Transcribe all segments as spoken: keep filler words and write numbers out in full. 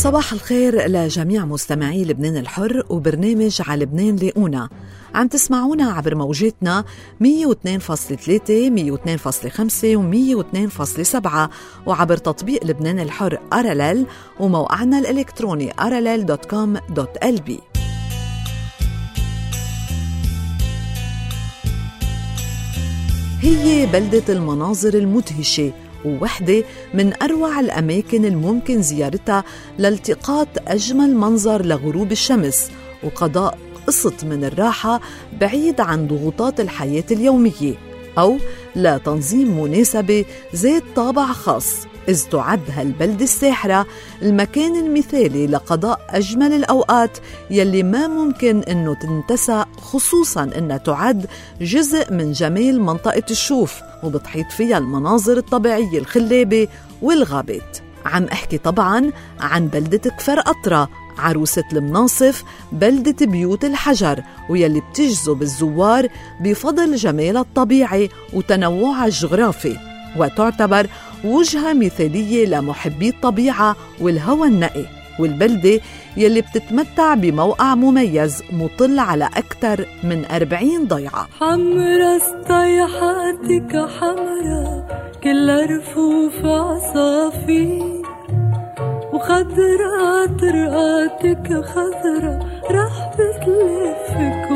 صباح الخير لجميع مستمعي لبنان الحر وبرنامج على لبنان لقونا. عم تسمعونا عبر موجاتنا مية واثنين فاصلة ثلاثة مية واثنين فاصلة خمسة ومية واثنين فاصلة سبعة وعبر تطبيق لبنان الحر أرلل وموقعنا الإلكتروني أرلل دوت كوم دوت إل بي. هي بلدة المناظر المدهشة ووحدة من أروع الأماكن الممكن زيارتها لالتقاط أجمل منظر لغروب الشمس وقضاء قسط من الراحة بعيد عن ضغوطات الحياة اليومية، أو لتنظيم مناسبة ذات طابع خاص، إذ تعد هالبلدة الساحرة المكان المثالي لقضاء أجمل الأوقات يلي ما ممكن أنه تنتسى، خصوصاً أنها تعد جزء من جمال منطقة الشوف وبتحيط فيها المناظر الطبيعية الخلابة والغابات. عم أحكي طبعاً عن بلدة كفر قطرة، عروسة المناصف، بلدة بيوت الحجر، ويلي بتجذب الزوار بفضل جمالها الطبيعي وتنوعها الجغرافي، وتعتبر وجهة مثالية لمحبي الطبيعة والهواء النقي، والبلدة يلي بتتمتع بموقع مميز مطل على أكثر من أربعين ضيعة. حمرا استيحاتك حمرا كل رفوف عصافير، وخضرا طرقاتك خضرا رح بتلفك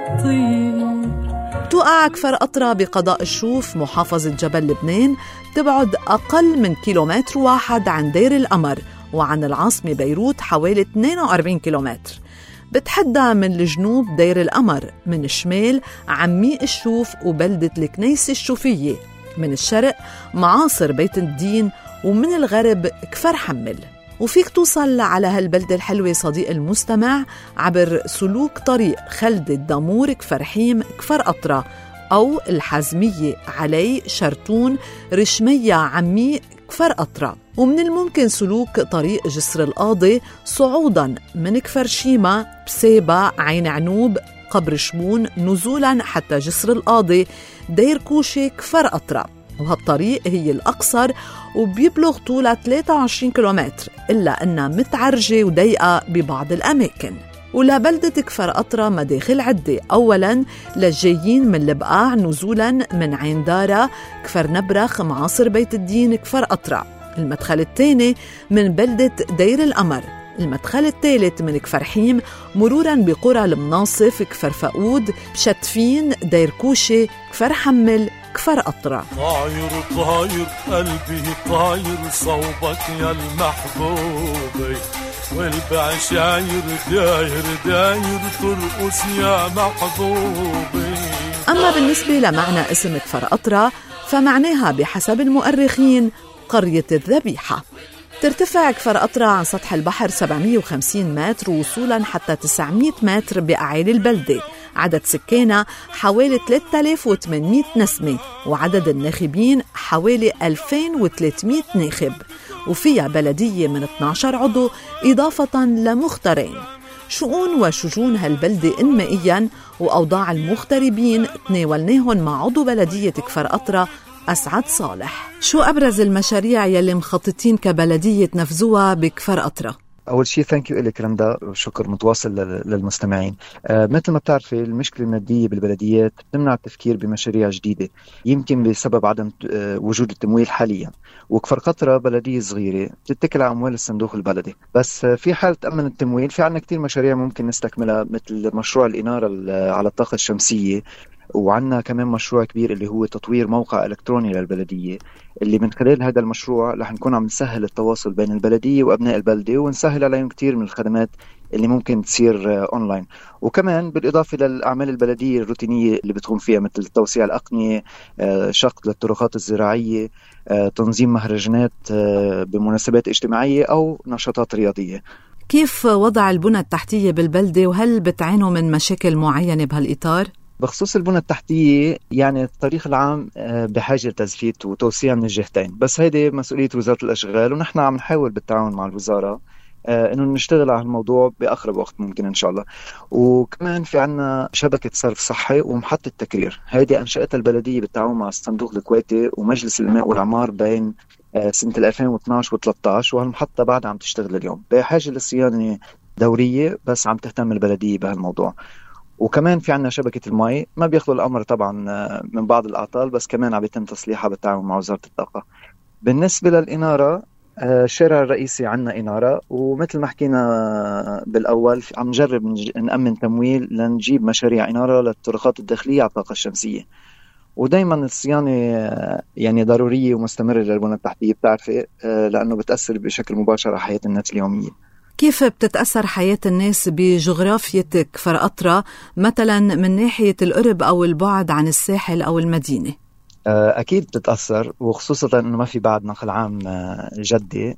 وتطير. توقع كفر قطرة بقضاء الشوف محافظة جبل لبنان، تبعد أقل من كيلومتر واحد عن دير القمر، وعن العاصمة بيروت حوالي اثنين وأربعين كيلومتر. بتحدى من الجنوب دير القمر، من الشمال عميق الشوف وبلدة الكنيسة الشوفية، من الشرق معاصر بيت الدين، ومن الغرب كفر حمل. وفيك توصل على هالبلدة الحلوة صديق المستمع عبر سلوك طريق خلد الدامور كفر حيم كفر قطرة، أو الحزمية علي شرتون رشمية عمي كفر قطرة. ومن الممكن سلوك طريق جسر القاضي صعودا من كفر شيمة بسيبة عين عنوب قبر شمون نزولا حتى جسر القاضي دير كوشي كفر قطرة، وهالطريق هي الأقصر وبيبلغ طولها ثلاثة وعشرين كيلومتر، إلا أنها متعرجة وضيقة ببعض الأماكن. ولبلدة كفر قطرة مداخل عدة، أولاً للجايين من البقاع نزولاً من عين دارة كفر نبرخ معاصر بيت الدين كفر قطرة. المدخل الثاني من بلدة دير القمر. المدخل الثالث من كفر حيم مروراً بقرى المناصف كفر فقود بشتفين دير كوشي كفر حمل كفر قطرة. طاير طاير قلبي طاير صوبك يا المحبوبي، والبعشاير داير داير ترقص يا محبوبي. أما بالنسبة لمعنى اسم كفر قطرة فمعناها بحسب المؤرخين قرية الذبيحة. ترتفع كفر قطرة عن سطح البحر سبعمية وخمسين متر وصولاً حتى تسعمية متر بأعالي البلدة. عدد سكانها حوالي ثلاثة آلاف وثمانمية نسمة، وعدد الناخبين حوالي ألفين وثلاثمية ناخب، وفيها بلدية من اثني عشر عضو إضافة لمختارين. شؤون وشجون هالبلدة إنمائياً وأوضاع المغتربين تناولناهم مع عضو بلدية كفر قطرة أسعد صالح. شو أبرز المشاريع يلي مخططين كبلدية تنفذوها بكفر قطرة؟ أول شيء ثانك يو إليك رندا، شكر متواصل للمستمعين. آه مثل ما بتعرفي المشكلة المادية بالبلديات تمنع التفكير بمشاريع جديدة، يمكن بسبب عدم آه وجود التمويل حاليا. وكفر قطرة بلدية صغيرة بتتكل على أموال الصندوق البلدي، بس آه في حالة تأمن التمويل في عنا كتير مشاريع ممكن نستكملها، مثل مشروع الإنارة على الطاقة الشمسية، وعنا كمان مشروع كبير اللي هو تطوير موقع إلكتروني للبلدية، اللي من خلال هذا المشروع رح نكون عم نسهل التواصل بين البلدية وأبناء البلدة، ونسهل عليهم كتير من الخدمات اللي ممكن تصير أونلاين. وكمان بالإضافة للأعمال البلدية الروتينية اللي بتقوم فيها، مثل توسيع الأقنية، شق للطرقات الزراعية، تنظيم مهرجانات بمناسبات اجتماعية أو نشاطات رياضية. كيف وضع البنى التحتية بالبلدة، وهل بتعانوا من مشاكل معينة بهالإطار؟ بخصوص البنى التحتية يعني الطريق العام بحاجة لتزفيت وتوسيع من الجهتين، بس هيدي مسؤولية وزارة الأشغال، ونحن عم نحاول بالتعاون مع الوزارة إنه نشتغل على الموضوع بأقرب وقت ممكن إن شاء الله. وكمان في عنا شبكة صرف صحي ومحطة تكرير، هيدي أنشأتها البلدية بالتعاون مع الصندوق الكويتي ومجلس الماء والعمار بين سنة ألفين واثناشر وثلاثة عشر، وهالمحطة بعد عم تشتغل اليوم، بحاجة للصيانة دورية، بس عم تهتم البلدية بهالموضوع. وكمان في عنا شبكة المي، ما بيخلو الأمر طبعا من بعض الأعطال، بس كمان عم يتم تصليحها بالتعاون مع وزارة الطاقة. بالنسبة للإنارة، الشارع الرئيسي عنا إنارة، ومثل ما حكينا بالأول عم نجرب نأمن تمويل لنجيب مشاريع إنارة للطرقات الداخلية على الطاقة الشمسية. ودايما الصيانة يعني ضرورية ومستمرة للبنى التحتية، بتعرفي، لأنه بتأثر بشكل مباشر على حياة الناس اليومية. كيف بتتأثر حياة الناس بجغرافية كفر قطرة مثلا من ناحية القرب أو البعد عن الساحل أو المدينة؟ أكيد بتتأثر، وخصوصا أنه ما في بعد نقل عام جدي،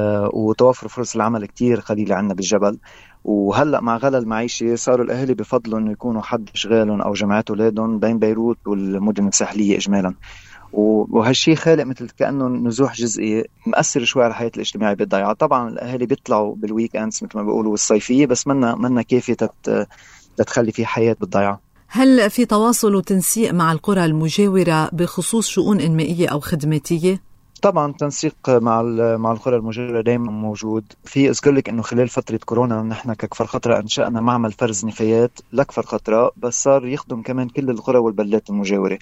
وتوفر فرص العمل كتير قليلة عنا بالجبل. وهلأ مع غلا المعيشة صاروا الأهالي بفضلوا أنه يكونوا حد شغالهم أو جماعة أولادهم بين بيروت والمدن الساحلية إجمالا، وهالشي خالق مثل كأنه نزوح جزئي مأثر شوي على الحياة الاجتماعية بالضيعة. طبعا الأهالي بيطلعوا بالويك أندز مثل ما بيقولوا الصيفية، بس منا منا كافية تتخلي في حياة بالضيعة. هل في تواصل وتنسيق مع القرى المجاورة بخصوص شؤون إنمائية أو خدماتية؟ طبعا تنسيق مع مع القرى المجاورة دائما موجود. في أذكر لك إنه خلال فترة كورونا نحن ككفر قطرة أنشأنا معمل فرز نفايات لكفر قطرة، بس صار يخدم كمان كل القرى والبلدات المجاورة.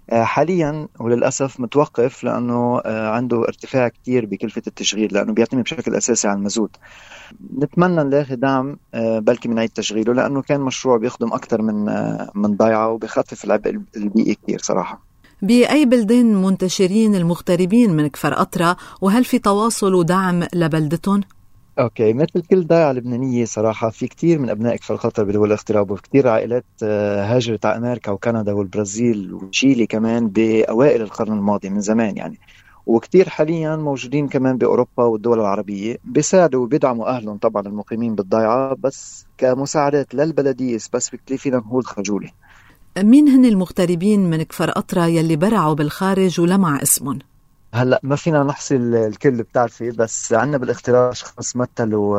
حاليا وللأسف متوقف لأنه عنده ارتفاع كتير بكلفة التشغيل، لأنه بيعتمد بشكل أساسي على المازوت. نتمنى نلاقي دعم بلكي من عيد تشغيله، لأنه كان مشروع بيخدم أكثر من من ضيعة وبيخفف العبء البيئي كتير صراحة. بأي بلدان منتشرين المغتربين من كفر قطرة، وهل في تواصل ودعم لبلدتهم؟ اوكي، مثل كل ضيعة لبنانية صراحة في كتير من ابناء كفر قطر بدول الاغتراب، وكتير عائلات هاجرت على امريكا وكندا والبرازيل وتشيلي كمان باوائل القرن الماضي من زمان يعني، وكتير حاليا موجودين كمان باوروبا والدول العربية، بيساعدوا وبيدعموا اهلهم طبعا المقيمين بالضيعة، بس كمساعدات للبلدية سبيسيفيكلي فينا نقول خجولة. مين هن المغتربين من كفر قطرة يلي برعوا بالخارج ولمع اسمهم؟ هلا ما فينا نحصي الكل بتعرفي، بس عندنا بالاغتراب اشخاص مثلوا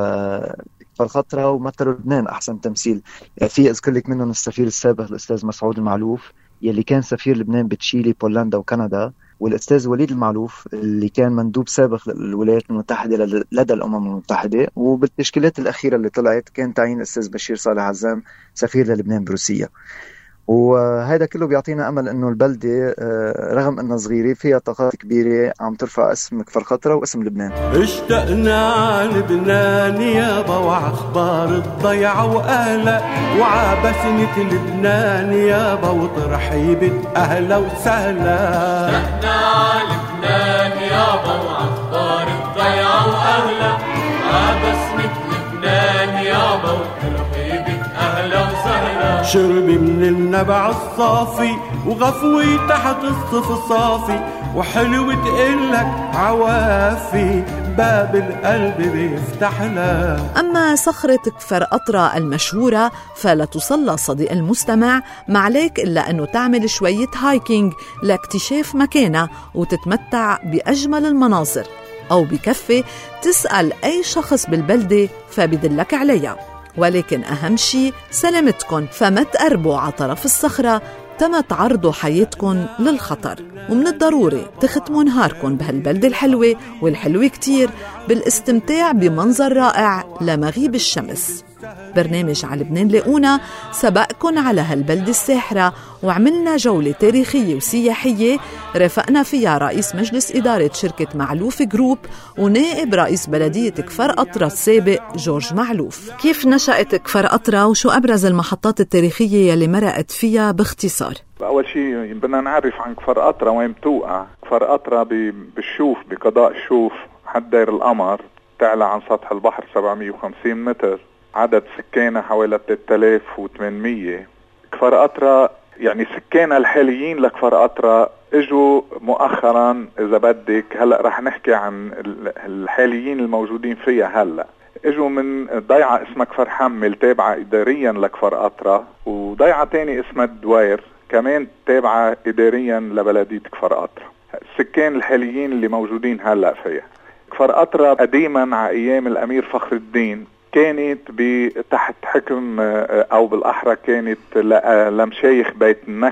كفر قطرة ومثلوا لبنان احسن تمثيل. في اذكر لك منهم السفير السابق الاستاذ مسعود المعلوف يلي كان سفير لبنان بتشيلي بولندا وكندا، والاستاذ وليد المعلوف اللي كان مندوب سابق للولايات المتحدة لدى الامم المتحدة، وبالتشكيلات الاخيرة اللي طلعت كان تعيين الاستاذ بشير صالح عزام سفير للبنان بروسيا. وهذا كله بيعطينا أمل أنه البلدة رغم أنها صغيرة فيها طاقات كبيرة عم ترفع اسم كفر قطرة واسم لبنان. اشتقنا لبنان يابا وعخبار الضيعة وأهلا وعبسنة لبنان يابا وترحيبة أهلا وسهلا. اشتقنا لبنان يابا وعخبار الضيعة وأهلا وعبسنة لبنان يابا وترحيبة أهلا وسهلا. شربي من النبع الصافي وغفوي تحت الصف الصافي وحلو تقلك عوافي باب القلب بيفتح لها. أما صخرة كفر قطرة المشهورة فلا تصلى صديق المستمع، ما عليك إلا أنه تعمل شوية هايكينج لاكتشاف مكانها وتتمتع بأجمل المناظر، أو بكفي تسأل أي شخص بالبلدة فبدلك عليها. ولكن أهم شيء سلامتكن، فما تقربوا على طرف الصخرة تمت عرضوا حياتكن للخطر. ومن الضروري تختموا نهاركن بهالبلدة الحلوة والحلوة كتير بالاستمتاع بمنظر رائع لمغيب الشمس. برنامج على لبنان لاقونا سبقكن على هالبلدة الساحرة، وعملنا جولة تاريخية وسياحية رافقنا فيها رئيس مجلس إدارة شركة معلوف جروب ونائب رئيس بلدية كفر قطرة السابق جورج معلوف. كيف نشأت كفر قطرة وشو أبرز المحطات التاريخية يلي مرقت فيها باختصار؟ أول شيء بدنا نعرف عن كفر قطرة وين بتوقع. كفر قطرة بالشوف بقضاء الشوف حد دير القمر، تعلى عن سطح البحر سبعمية وخمسين متر، عدد سكانها حوالي ثلاثة آلاف وثمانمية. كفر قطرة يعني سكانها الحاليين لكفر قطرة اجوا مؤخرا، اذا بدك هلأ رح نحكي عن الحاليين الموجودين فيها. هلأ اجوا من ضيعة اسمها كفر حمل تابعة اداريا لكفر قطرة، وضيعة تاني اسمها الدوير كمان تابعة اداريا لبلدية كفر قطرة. السكان الحاليين اللي موجودين هلأ فيها كفر قطرة قديما على ايام الامير فخر الدين كانت تحت حكم، او بالاحرى كانت لمشايخ بيت النكد،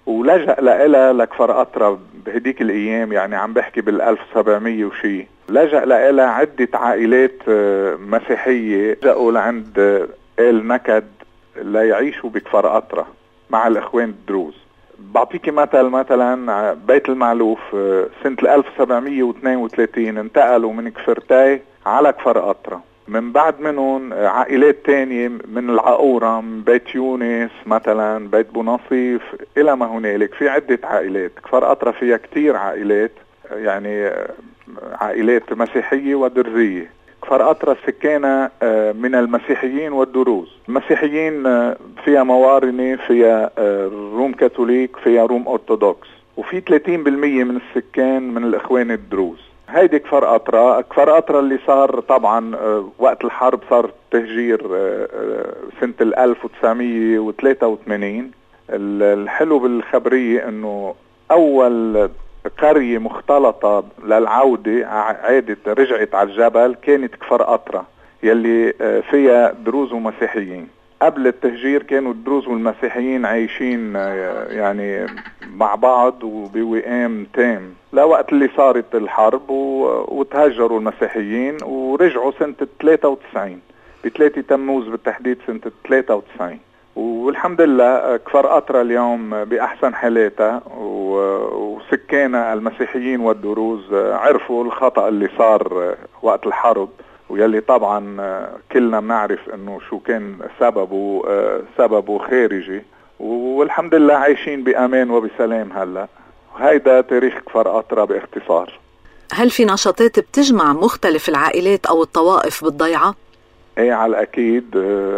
ولجأ لها لكفر قطرة بهديك الأيام، يعني عم بحكي بالألف سبعمية وشي. لجأ لها عدة عائلات مسيحية جاءوا لعند آل نكد ليعيشوا بكفر قطرة مع الإخوان الدروز. بعطيكي مثل، مثلا بيت المعلوف سنة ألف سبعمية واثنين وثلاثين انتقلوا من كفرتاي على كفر قطرة. من بعد منهم عائلات تانية من العقورة، من بيت يونس مثلا، بيت بونصيف إلى ما هنالك، في عدة عائلات. كفر قطرة فيها كتير عائلات، يعني عائلات مسيحية ودرزية. كفر قطرة سكانة من المسيحيين والدروز. المسيحيين فيها موارنة، فيها روم كاثوليك، فيها روم أرثوذكس، وفي ثلاثين بالمية من السكان من الإخوان الدروز. هيدي كفر قطرة. كفر قطرة اللي صار طبعا وقت الحرب، صار تهجير سنة الألف وتسعمية وثلاثة وثمانين. الحلو بالخبرية انه اول قرية مختلطة للعودة عادت رجعت على الجبل كانت كفر قطرة، يلي فيها دروز ومسيحيين. قبل التهجير كانوا الدروز والمسيحيين عايشين يعني مع بعض وبوئام تام، لا وقت اللي صارت الحرب وتهجروا المسيحيين ورجعوا سنة ثلاثة وتسعين، بثلاثة تموز بالتحديد سنة ثلاثة وتسعين. والحمد لله كفر قطرة اليوم بأحسن حالاتها، وسكانها المسيحيين والدروز عرفوا الخطأ اللي صار وقت الحرب، ويلي طبعا كلنا بنعرف انه شو كان سببه سببه خارجي، والحمد لله عايشين بأمان وبسلام هلا. هيدا تاريخ كفر قطرة باختصار. هل في نشاطات بتجمع مختلف العائلات او الطوائف بالضيعة؟ ايه على الاكيد.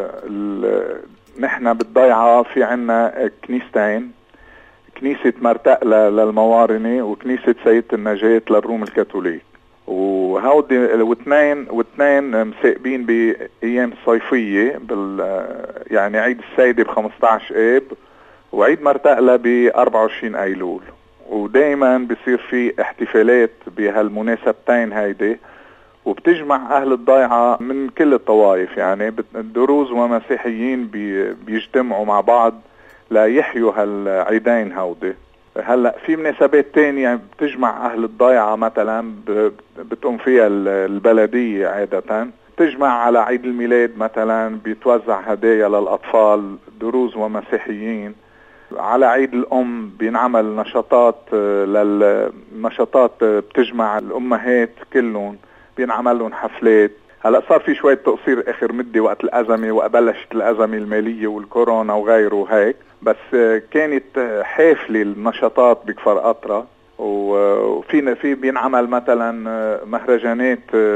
نحن بالضيعة في عنا كنيستين، كنيسة مرتقلة للموارنة وكنيسة سيدة النجاة للروم الكاثوليك، وهودي واثنين واثنين مساقبين بايام الصيفيه بال يعني عيد السيدة ب خمسة عشر آب وعيد مرتقلة ب أربعة وعشرين أيلول. ودائما بيصير في احتفالات بهالمناسبتين هيدي، وبتجمع اهل الضيعة من كل الطوائف، يعني دروز ومسيحيين بيجتمعوا مع بعض ليحيوا هالعيدين هودي. هلا في مناسبات تانية بتجمع اهل الضيعة، مثلا بتقوم فيها البلدية عادة، تجمع على عيد الميلاد مثلا بيتوزع هدايا للاطفال دروز ومسيحيين. على عيد الام بينعمل نشاطات للنشاطات بتجمع الامهات كلهم، بينعمل لهم حفلات. هلا صار في شوية تقصير اخر مدة وقت الازمة وبلشت الازمة المالية والكورونا وغيره هيك، بس كانت حافلة النشاطات بكفر قطرة. وفي في بينعمل مثلا مهرجانات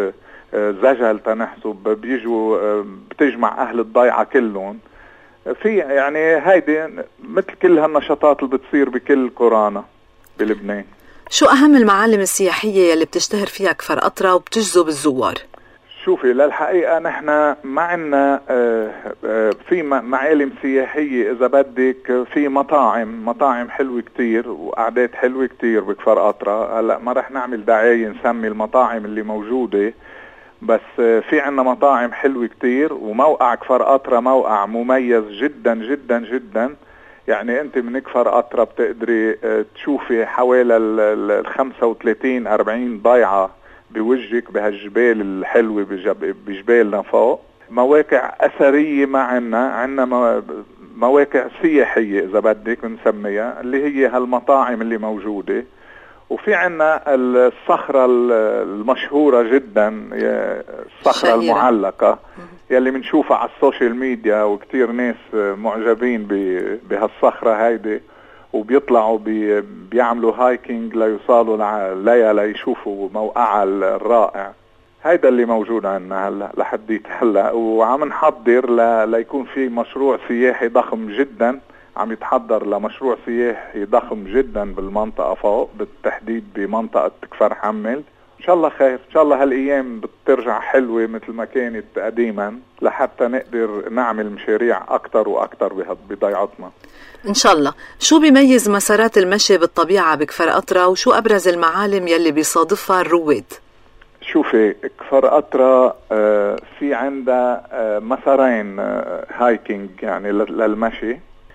زجل تنحسب، بيجوا بتجمع اهل الضيعة كلهم. في يعني هيدي مثل كل هالنشاطات اللي بتصير بكل قرانا بلبنان. شو اهم المعالم السياحية يلي بتشتهر فيها كفر قطرة وبتجذب الزوار؟ شوفي للحقيقة نحن ما عنا في معالم سياحية، إذا بدك في مطاعم مطاعم حلوة كتير وقعدات حلوة كتير بكفر قطرة. هلا ما رح نعمل دعاية نسمي المطاعم اللي موجودة، بس في عنا مطاعم حلوة كتير. وموقع كفر قطرة موقع مميز جدا جدا جدا، يعني انت من كفر قطرة بتقدري تشوفي حوالي ال خمسة وثلاثين أربعين ضيعة بوجهك بهالجبال الحلوة بجبالنا فوق. مواقع أثرية ما عنا عنا مواقع سياحية إذا بدك نسميها، اللي هي هالمطاعم اللي موجودة. وفي عنا الصخرة المشهورة جدا، الصخرة شهيرة المعلقة يلي منشوفها على السوشيال ميديا، وكتير ناس معجبين بهالصخرة هيدي، وبيطلعوا بي بيعملوا هايكينج ليوصلوا ليا ليشوفوا موقعها الرائع. هيدا اللي موجود عنا هلا لحديت هلا، وعم نحضر ل... ليكون في مشروع سياحي ضخم جدا، عم يتحضر لمشروع سياحي ضخم جدا بالمنطقة فوق، بالتحديد بمنطقة كفر حمل. ان شاء الله خير، ان شاء الله هالايام بترجع حلوة مثل ما كانت قديما، لحتى نقدر نعمل مشاريع اكتر واكتر بضيعتنا ان شاء الله. شو بيميز مسارات المشي بالطبيعة بكفر قطرة، وشو ابرز المعالم يلي بيصادفها الرواد؟ شوفي كفر قطرة في عندها مسارين هايكينج يعني للمشي.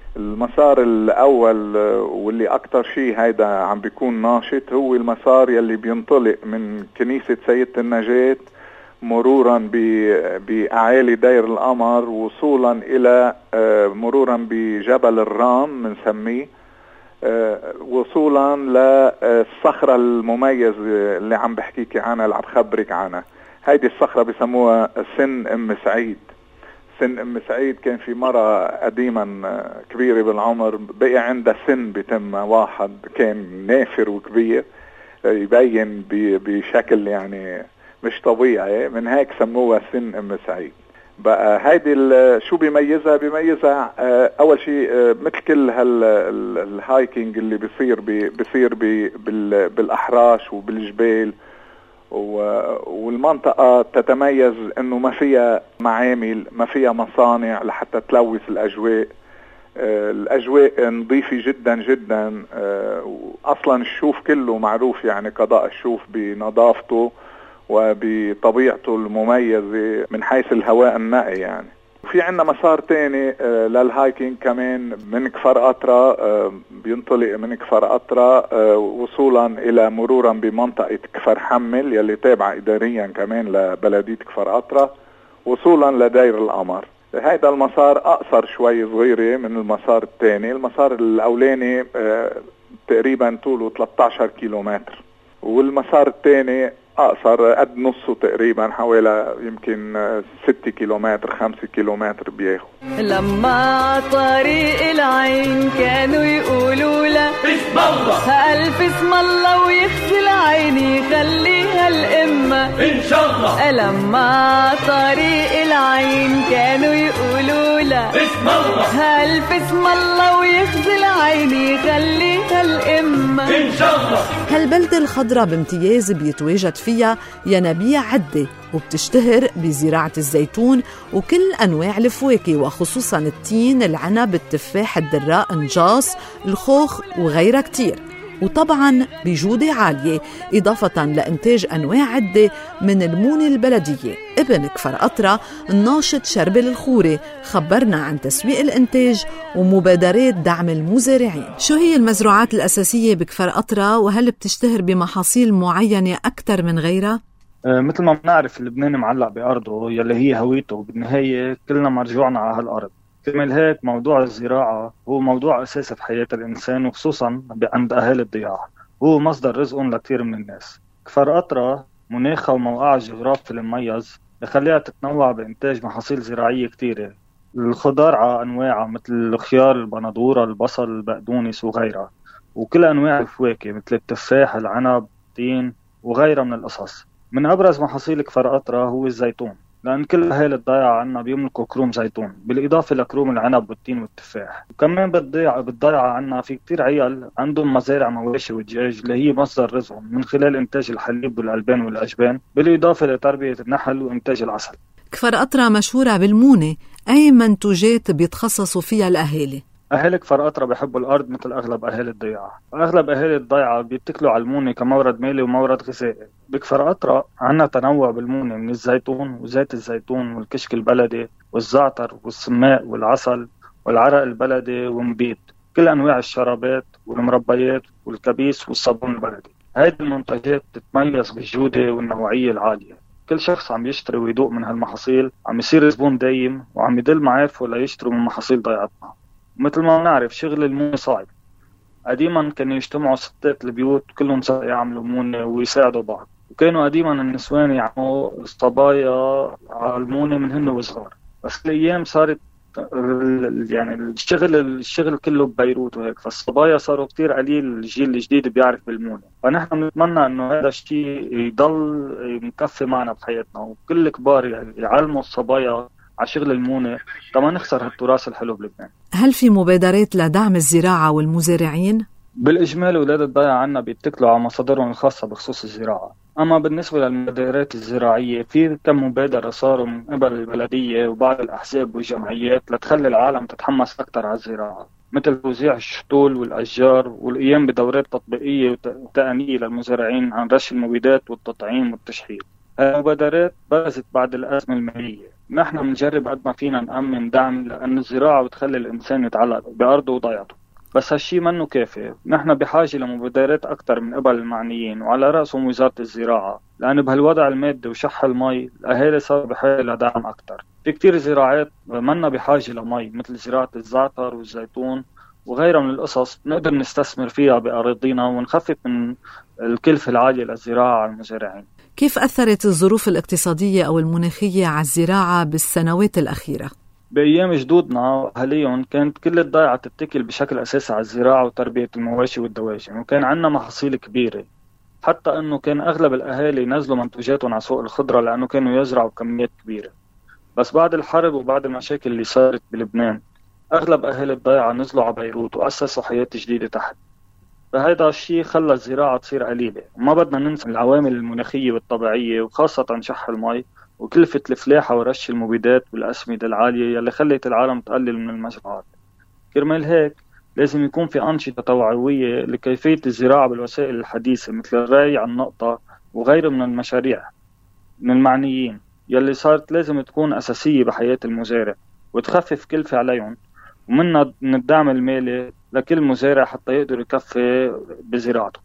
المسار الأول واللي أكتر شيء هيدا عم بيكون ناشط هو المسار يلي بينطلق من كنيسة سيدة النجاة مرورا بأعالي دير القمر وصولا إلى مرورا بجبل الرام منسميه وصولا للصخرة المميزة اللي عم بحكيكي عنها اللي عم بخبرك عنها. هيدي الصخرة بيسموها سن أم سعيد. سن أم سعيد كان في مرة قديما كبيرة بالعمر بقي عندها سن بتمها، واحد كان نافر وكبير يبين بشكل يعني مش طبيعي، من هيك سموها سن أم سعيد. بقى هيدي شو بيميزها؟ بيميزها أول شيء مثل كل هالهايكينج اللي بيصير بيصير بالأحراش وبالجبال، والمنطقة تتميز انه ما فيها معامل، ما فيها مصانع لحتى تلوث الاجواء. الاجواء نظيفة جدا جدا. اصلا الشوف كله معروف، يعني قضاء الشوف بنظافته وبطبيعته المميزة من حيث الهواء النقي. يعني في عندنا مسار تاني للهايكينج كمان من كفر قطرة، بينطلق من كفر قطرة وصولا الى مرورا بمنطقة كفر حمل يلي تابعة اداريا كمان لبلدية كفر قطرة وصولا لدير القمر. هيدا المسار اقصر شوي صغيرة من المسار الثاني. المسار الاولاني تقريبا طوله ثلاثة عشر كيلومتر، والمسار الثاني اقصر قد نصه تقريبا حوالي يمكن ستة كيلومتر خمسة كيلومتر بياخد. لما طريق العين كانوا يقولوا له اسم الله، ألف اسم الله ويغسل عيني خليها الإمة إن شاء الله. لما طريق العين كانوا يقولوا له اسم الله، ألف اسم الله ويغسل عيني خليها الإمة إن شاء الله. هالبلدة الخضراء بامتياز بيتواجد فيها ينابيع عدة، وبتشتهر بزراعة الزيتون وكل أنواع الفواكه، وخصوصاً التين، العنب، التفاح، الدراء، انجاص، الخوخ وغيرها كتير، وطبعاً بجودة عالية، إضافة لإنتاج أنواع عدة من المونة البلدية. ابن كفر قطرة الناشط شربل الخوري خبرنا عن تسويق الإنتاج ومبادرات دعم المزارعين. شو هي المزروعات الأساسية بكفر قطرة، وهل بتشتهر بمحاصيل معينة أكثر من غيرها؟ أه مثل ما بنعرف لبنان معلق بأرضه يلي هي هويته، بالنهاية كلنا مرجوعنا على هالأرض. كرمال هيك موضوع الزراعة هو موضوع أساسي في حياة الإنسان، وخصوصاً عند أهالي الضياع، هو مصدر رزقهم لكثير من الناس. كفر قطرة مناخها وموقعها الجغرافي المميز يخليها تتنوع بإنتاج محاصيل زراعية كثيرة. الخضار على أنواعها مثل الخيار، البندورة، البصل، البقدونس وغيرها، وكل أنواع الفواكه مثل التفاح، العنب، التين وغيرها من القصص. من أبرز محاصيل كفر قطرة هو الزيتون، لأن كل أهالي الضيعة عنا بيملكوا كروم زيتون، بالإضافة لكروم العنب والتين والتفاح. وكمان بالضيعة بالضيعة عنا في كتير عيال عندهم مزارع مواشي ودجاج اللي هي مصدر رزقهم من خلال إنتاج الحليب والألبان والأجبان، بالإضافة لتربية النحل وإنتاج العسل. كفر قطرة مشهورة بالمونة، أي منتوجات بيتخصصوا فيها الأهالي؟ أهالي كفر قطرة بيحبوا الأرض مثل أغلب أهالي الضيعة. أغلب أهالي الضيعة بيتكلوا على المونة كمورد مالي ومورد غذائي. بكفر قطرة عنا تنوع بالمونة من الزيتون وزيت الزيتون والكشك البلدي والزعتر والسماء والعسل والعرق البلدي ومبيت، كل أنواع الشرابات والمربيات والكبيس والصابون البلدي. هذه المنتجات تتميز بالجودة والنوعية العالية. كل شخص عم يشتري ويدوق من هالمحاصيل عم يصير زبون دايم وعم يدل معارفه ليشتروا من محاصيل ضيعتنا. مثل ما نعرف شغل المونة صعب. قديما كانوا يجتمعوا ستات البيوت كلهم يعملوا مونة ويساعدوا بعض، وكانوا قديما النسوان يعملوا الصبايا على المونة من هن وصغار. بس الأيام صارت يعني الشغل الشغل كله ببيروت وهيك، فالصبايا صاروا كتير قليل الجيل الجديد بيعرف بالمونة. فنحن نتمنى انه هذا الشيء يضل مكفي معنا بحياتنا، وكل كبار يعني يعلموا الصبايا على شغل المونة كما نخسر هالتراث الحلو بلبنان. هل في مبادرات لدعم الزراعة والمزارعين؟ بالإجمال أولاد الضيعة عنا بيتكلوا على مصادرهم الخاصة بخصوص الزراعة. أما بالنسبة للمبادرات الزراعية في كم مبادرة صاروا من قبل البلدية وبعض الأحزاب والجمعيات لتخلي العالم تتحمس أكثر على الزراعة، مثل توزيع الشتول والأشجار والقيام بدورات تطبيقية وتقنية للمزارعين عن رش المبيدات والتطعيم والتشحيط. المبادرات برزت بعد الأزمة المالية. نحن بنجرب قد ما فينا نأمن دعم، لأن الزراعة بتخلي الإنسان يتعلق بأرضه وضيعته، بس هالشي منه كافي. نحن بحاجة لمبادرات أكثر من قبل المعنيين، وعلى رأسهم وزارة الزراعة، لأن بهالوضع المادي وشح المي الأهالي صار بحاجة لدعم أكثر. في كتير زراعات منا بحاجة لمي، مثل زراعة الزعتر والزيتون وغيرها من القصص نقدر نستثمر فيها بأراضينا ونخفف من الكلفة العالية للزراعة على المزارعين. كيف أثرت الظروف الاقتصادية أو المناخية على الزراعة بالسنوات الأخيرة؟ بأيام جدودنا وأهاليهم كانت كل الضيعة تتكل بشكل أساسي على الزراعة وتربية المواشي والدواجن، وكان عندنا محاصيل كبيرة، حتى أنه كان أغلب الأهالي نزلوا منتوجاتهم على سوق الخضرة لأنه كانوا يزرعوا كميات كبيرة. بس بعد الحرب وبعد المشاكل اللي صارت بلبنان أغلب أهالي الضيعة نزلوا على بيروت وأسسوا حياة جديدة تحت. فهذا الشيء خلى الزراعة تصير قليلة. وما بدنا ننسى العوامل المناخية والطبيعية، وخاصة شح المي وكلفة الفلاحة ورش المبيدات والأسمدة العالية يلي خلت العالم تقلل من المزروعات. كرمال هيك لازم يكون في أنشطة توعوية لكيفية الزراعة بالوسائل الحديثة، مثل الري عن نقطة وغيره من المشاريع من المعنيين يلي صارت لازم تكون أساسية بحياة المزارع وتخفف كلفة عليهم، ومنها من الدعم المالي لكل مزارع حتى يقدر يكفي بزراعته.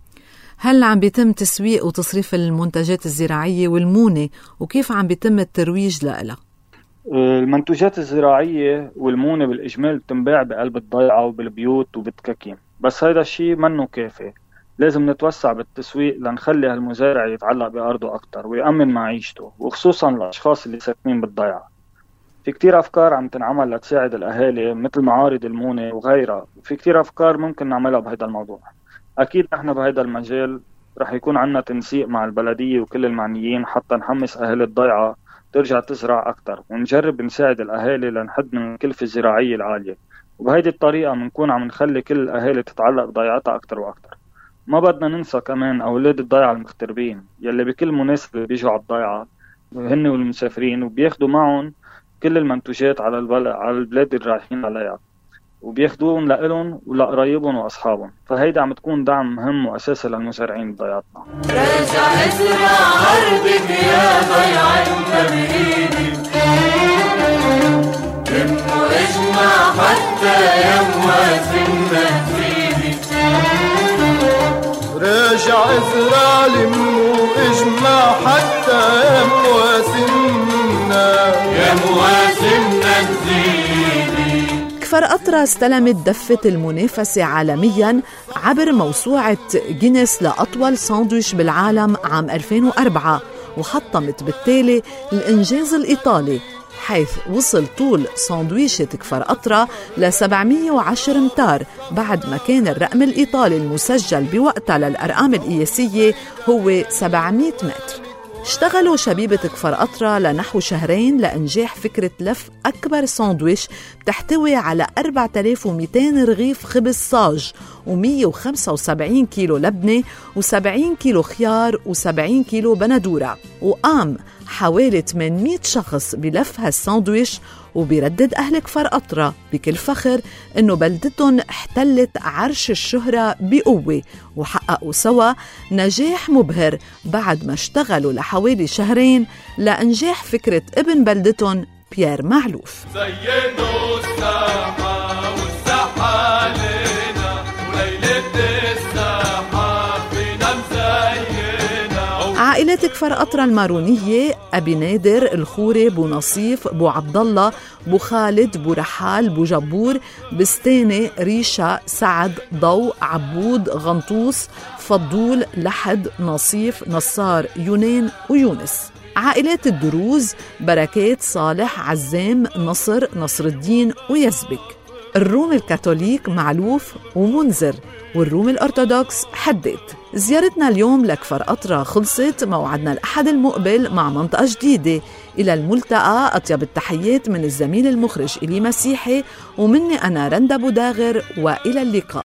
هل عم بيتم تسويق وتصريف المنتجات الزراعية والمونة، وكيف عم بيتم الترويج لها؟ المنتوجات الزراعية والمونة بالإجمال بتنباع بقلب الضيعة وبالبيوت وبالتكاكين، بس هذا الشيء منه كافي. لازم نتوسع بالتسويق لنخلي هالمزارع يتعلق بأرضه أكتر ويأمن معيشته، وخصوصا الأشخاص اللي ساكنين بالضيعة. في كتير أفكار عم تنعمل لتساعد الأهالي مثل معارض المونة وغيرها، وفي كتير أفكار ممكن نعملها بهذا الموضوع. أكيد نحن بهذا المجال رح يكون عنا تنسيق مع البلدية وكل المعنيين حتى نحمس أهالي الضيعة ترجع تزرع أكتر، ونجرب نساعد الأهالي لنحد من الكلفة الزراعية العالية. وبهذه الطريقة منكون عم نخلي كل الأهالي تتعلق بضيعتها أكتر وأكتر. ما بدنا ننسى كمان أولاد الضيعة المغتربين يلي بكل مناسبة بيجوا على الضيعة هن والمسافرين، وبياخدوا معهم كل المنتوجات على البلد على البلاد اللي رايحين عليها، وبياخدوهم لإلهم ولقرايبهم وأصحابهم. فهيدا عم تكون دعم مهم وأساسي للمزارعين بضيعتنا. راجع ازرع أرضك يا ضيعة انت بإيدك، لموا اجمع حتى يوم سنة فيدك. راجع ازرع لموا اجمع حتى يوم سنة يوم سنة فيدك. كفر قطرة استلمت دفة المنافسة عالمياً عبر موسوعة جينيس لأطول ساندويش بالعالم عام ألفين وأربعة، وحطمت بالتالي الإنجاز الإيطالي، حيث وصل طول ساندويشة كفر قطرة ل سبعمية وعشرة أمتار، بعد ما كان الرقم الإيطالي المسجل بوقتها للأرقام القياسية هو سبعمية متر. اشتغلوا شبيبة كفر قطرة لنحو شهرين لإنجاح فكرة لف أكبر ساندويش بتحتوي على أربعة آلاف ومئتين رغيف خبز صاج ومية وخمسة وسبعين كيلو لبنة وسبعين كيلو خيار وسبعين كيلو بندورة. وقام حوالي ثمانمية شخص بلف هالساندويش، وبيردد أهل كفر قطرة بكل فخر إنه بلدتهم احتلت عرش الشهرة بقوة، وحققوا سوا نجاح مبهر بعد ما اشتغلوا لحوالي شهرين لإنجاح فكرة ابن بلدتهم بيير معلوف. زينوا الساحة والساحة لنا وليلة الساحة فينا مزينة. عائلات كفر قطرة المارونية أبي نادر، الخوري، بو نصيف، بو عبد الله، بو خالد، بو رحال، بو جبور، بستانة، ريشة، سعد، ضو، عبود، غنطوس، فضول، لحد، نصيف، نصار، يونان ويونس. عائلات الدروز بركات، صالح، عزام، نصر، نصر الدين ويزبك. الروم الكاثوليك معلوف ومنذر، والروم الأرثوذكس حدد. زيارتنا اليوم لكفر قطرة خلصت، موعدنا الأحد المقبل مع منطقة جديدة. إلى الملتقى، أطيب التحيات من الزميل المخرج إلي مسيحي ومني أنا رندا بوداغر، وإلى اللقاء.